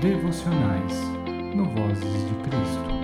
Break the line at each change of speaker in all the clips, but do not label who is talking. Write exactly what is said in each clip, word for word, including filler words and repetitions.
Devocionais no Vozes de Cristo.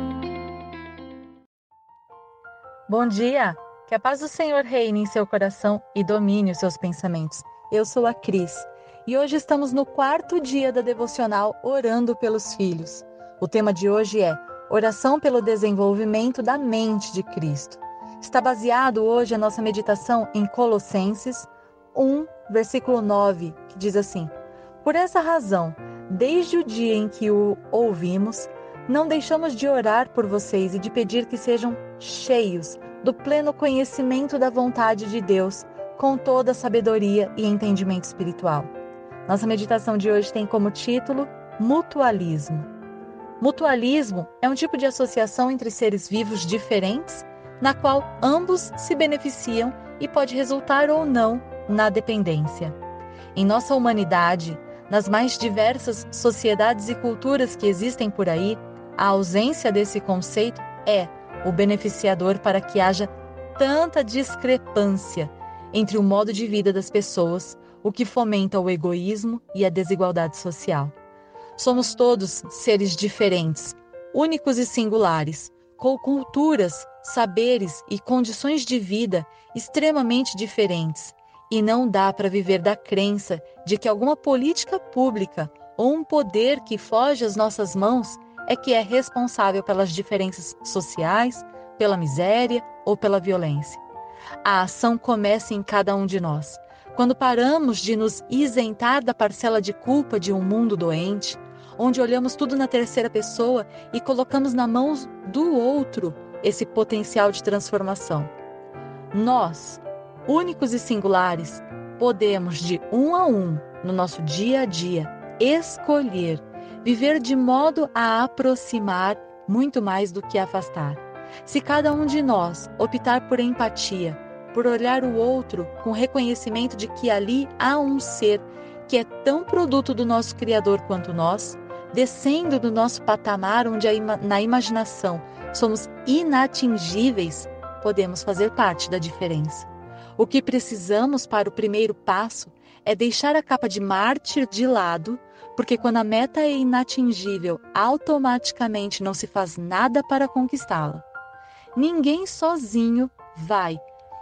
Bom dia! Que a paz do Senhor reine em seu coração e domine os seus pensamentos. Eu sou a Cris e hoje estamos no quarto dia da devocional Orando pelos Filhos. O tema de hoje é Oração pelo desenvolvimento da mente de Cristo. Está baseado hoje a nossa meditação em Colossenses um, versículo nove, que diz assim: Por essa razão, desde o dia em que o ouvimos, não deixamos de orar por vocês e de pedir que sejam cheios do pleno conhecimento da vontade de Deus, com toda a sabedoria e entendimento espiritual. Nossa meditação de hoje tem como título Mutualismo. Mutualismo é um tipo de associação entre seres vivos diferentes, na qual ambos se beneficiam e pode resultar ou não na dependência. Em nossa humanidade, nas mais diversas sociedades e culturas que existem por aí, a ausência desse conceito é o beneficiador para que haja tanta discrepância entre o modo de vida das pessoas, o que fomenta o egoísmo e a desigualdade social. Somos todos seres diferentes, únicos e singulares, com culturas, saberes e condições de vida extremamente diferentes, e não dá para viver da crença de que alguma política pública ou um poder que foge às nossas mãos é que é responsável pelas diferenças sociais, pela miséria ou pela violência. A ação começa em cada um de nós. Quando paramos de nos isentar da parcela de culpa de um mundo doente, onde olhamos tudo na terceira pessoa e colocamos na mão do outro esse potencial de transformação. Nós, únicos e singulares, podemos de um a um, no nosso dia a dia, escolher viver de modo a aproximar muito mais do que afastar. Se cada um de nós optar por empatia, por olhar o outro com reconhecimento de que ali há um ser que é tão produto do nosso Criador quanto nós, descendo do nosso patamar onde na imaginação somos inatingíveis, podemos fazer parte da diferença. O que precisamos para o primeiro passo é deixar a capa de mártir de lado, porque quando a meta é inatingível, automaticamente não se faz nada para conquistá-la. Ninguém sozinho vai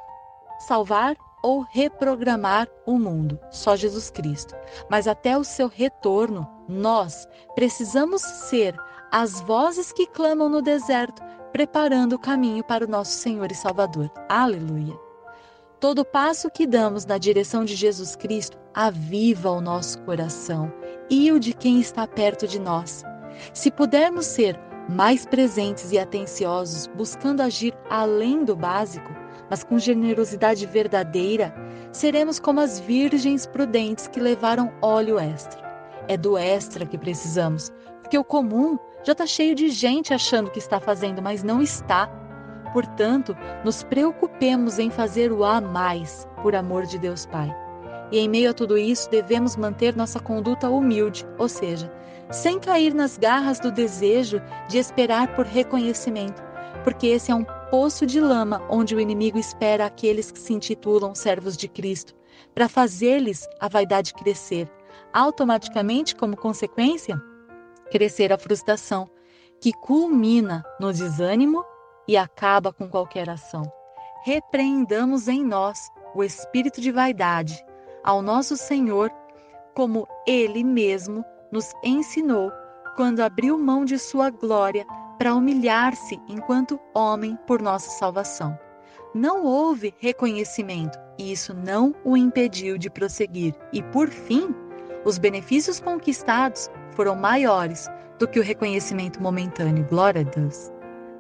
salvar ou reprogramar o mundo, só Jesus Cristo. Mas até o seu retorno, nós precisamos ser as vozes que clamam no deserto, preparando o caminho para o nosso Senhor e Salvador. Aleluia! Todo passo que damos na direção de Jesus Cristo aviva o nosso coração e o de quem está perto de nós. Se pudermos ser mais presentes e atenciosos, buscando agir além do básico, mas com generosidade verdadeira, seremos como as virgens prudentes que levaram óleo extra. É do extra que precisamos, porque o comum já está cheio de gente achando que está fazendo, mas não está. Portanto, nos preocupemos em fazer o a mais, por amor de Deus Pai. E em meio a tudo isso, devemos manter nossa conduta humilde, ou seja, sem cair nas garras do desejo de esperar por reconhecimento, porque esse é um poço de lama onde o inimigo espera aqueles que se intitulam servos de Cristo, para fazer-lhes a vaidade crescer. Automaticamente, como consequência, crescer a frustração, que culmina no desânimo e acaba com qualquer ação. Repreendamos em nós o espírito de vaidade ao nosso Senhor, como Ele mesmo nos ensinou quando abriu mão de sua glória para humilhar-se enquanto homem por nossa salvação. Não houve reconhecimento e isso não o impediu de prosseguir. E, por fim, os benefícios conquistados foram maiores do que o reconhecimento momentâneo. Glória a Deus!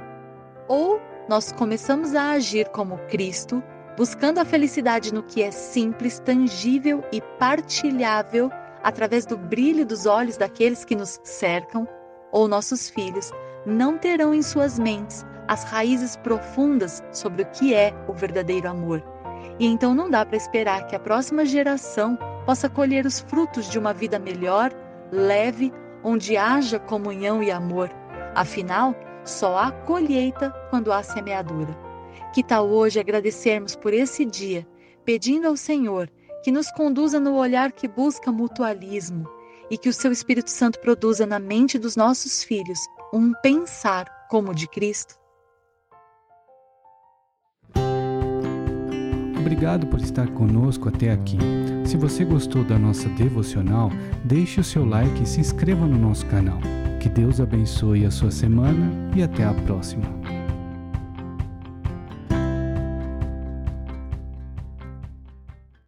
Ou nós começamos a agir como Cristo, buscando a felicidade no que é simples, tangível e partilhável através do brilho dos olhos daqueles que nos cercam, ou nossos filhos não terão em suas mentes as raízes profundas sobre o que é o verdadeiro amor. E então não dá para esperar que a próxima geração possa colher os frutos de uma vida melhor, leve, onde haja comunhão e amor. Afinal, só há colheita quando há semeadura. Que tal hoje agradecermos por esse dia, pedindo ao Senhor que nos conduza no olhar que busca mutualismo e que o seu Espírito Santo produza na mente dos nossos filhos um pensar como o de Cristo.
Obrigado por estar conosco até aqui. Se você gostou da nossa devocional, deixe o seu like e se inscreva no nosso canal. Que Deus abençoe a sua semana e até a próxima.